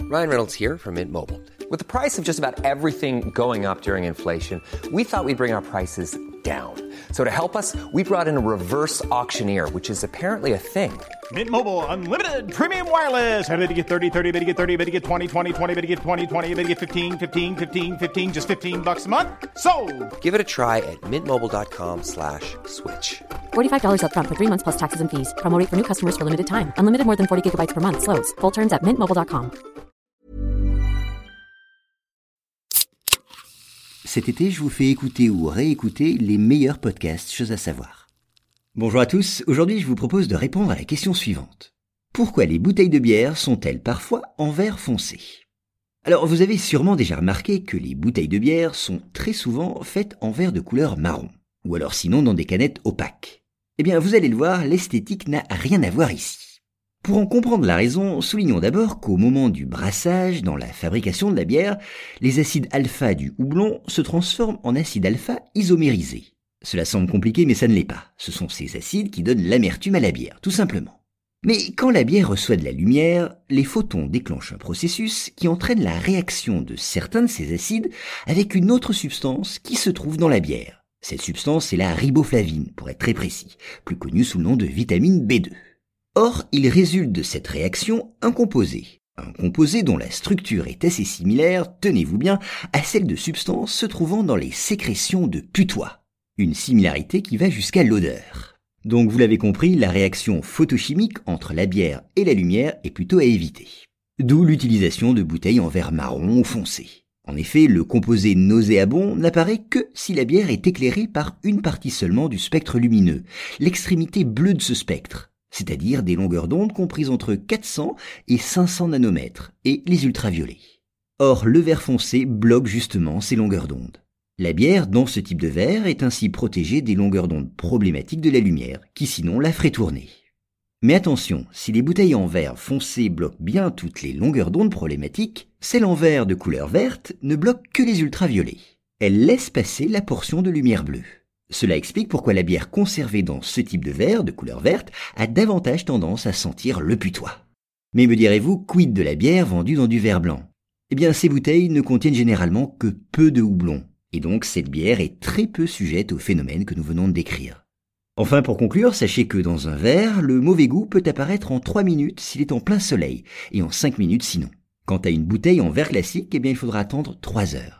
Ryan Reynolds here from Mint Mobile. With the price of just about everything going up during inflation, we thought we'd bring our prices down. So to help us, we brought in a reverse auctioneer, which is apparently a thing. Mint Mobile Unlimited Premium Wireless. How to get 30, 30, bit to get 30, bit to get 20, 20, 20, bit to get 20, 20, bit to get 15, 15, 15, 15, just $15 a month? Sold! Give it a try at mintmobile.com/switch. $45 up front for 3 months plus taxes and fees. Promo rate for new customers for limited time. Unlimited more than 40 gigabytes per month. Slows full terms at mintmobile.com. Cet été, je vous fais écouter ou réécouter les meilleurs podcasts Choses à savoir. Bonjour à tous, aujourd'hui je vous propose de répondre à la question suivante. Pourquoi les bouteilles de bière sont-elles parfois en verre foncé ? Alors vous avez sûrement déjà remarqué que les bouteilles de bière sont très souvent faites en verre de couleur marron, ou alors sinon dans des canettes opaques. Eh bien vous allez le voir, l'esthétique n'a rien à voir ici. Pour en comprendre la raison, soulignons d'abord qu'au moment du brassage, dans la fabrication de la bière, les acides alpha du houblon se transforment en acides alpha isomérisés. Cela semble compliqué mais ça ne l'est pas. Ce sont ces acides qui donnent l'amertume à la bière, tout simplement. Mais quand la bière reçoit de la lumière, les photons déclenchent un processus qui entraîne la réaction de certains de ces acides avec une autre substance qui se trouve dans la bière. Cette substance est la riboflavine, pour être très précis, plus connue sous le nom de vitamine B2. Or, il résulte de cette réaction un composé dont la structure est assez similaire, tenez-vous bien, à celle de substances se trouvant dans les sécrétions de putois. Une similarité qui va jusqu'à l'odeur. Donc vous l'avez compris, la réaction photochimique entre la bière et la lumière est plutôt à éviter. D'où l'utilisation de bouteilles en verre marron ou foncé. En effet, le composé nauséabond n'apparaît que si la bière est éclairée par une partie seulement du spectre lumineux, l'extrémité bleue de ce spectre. C'est-à-dire des longueurs d'onde comprises entre 400 et 500 nanomètres, et les ultraviolets. Or, le verre foncé bloque justement ces longueurs d'onde. La bière, dans ce type de verre, est ainsi protégée des longueurs d'onde problématiques de la lumière, qui sinon la ferait tourner. Mais attention, si les bouteilles en verre foncé bloquent bien toutes les longueurs d'onde problématiques, celles en verre de couleur verte ne bloquent que les ultraviolets. Elles laissent passer la portion de lumière bleue. Cela explique pourquoi la bière conservée dans ce type de verre de couleur verte a davantage tendance à sentir le putois. Mais me direz-vous, quid de la bière vendue dans du verre blanc ? Eh bien, ces bouteilles ne contiennent généralement que peu de houblon, et donc cette bière est très peu sujette au phénomène que nous venons de décrire. Enfin, pour conclure, sachez que dans un verre, le mauvais goût peut apparaître en 3 minutes s'il est en plein soleil, et en 5 minutes sinon. Quant à une bouteille en verre classique, eh bien, il faudra attendre 3 heures.